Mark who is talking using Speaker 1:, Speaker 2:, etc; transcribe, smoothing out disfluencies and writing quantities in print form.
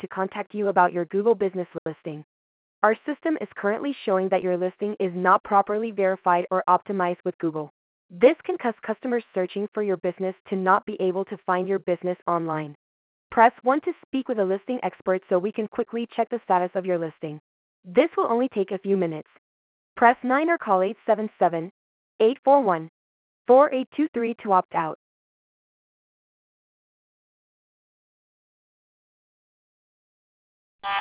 Speaker 1: to contact you about your Google business listing. Our system is currently showing that your listing is not properly verified or optimized with Google. This can cause customers searching for your business to not be able to find your business online. Press 1 to speak with a listing expert so we can quickly check the status of your listing. This will only take a few minutes. Press 9 or call 877-841-4823 to opt out.